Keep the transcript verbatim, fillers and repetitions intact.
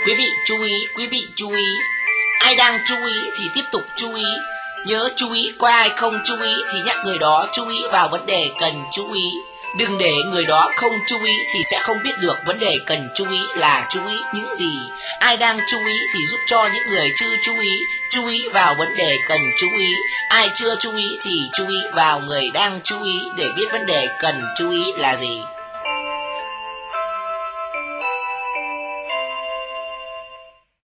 Quý vị chú ý, quý vị chú ý. Ai đang chú ý thì tiếp tục chú ý. Nhớ chú ý, có ai không chú ý thì nhắc người đó chú ý vào vấn đề cần chú ý. Đừng để người đó không chú ý thì sẽ không biết được vấn đề cần chú ý là chú ý những gì. Ai đang chú ý thì giúp cho những người chưa chú ý chú ý vào vấn đề cần chú ý. Ai chưa chú ý thì chú ý vào người đang chú ý để biết vấn đề cần chú ý là gì.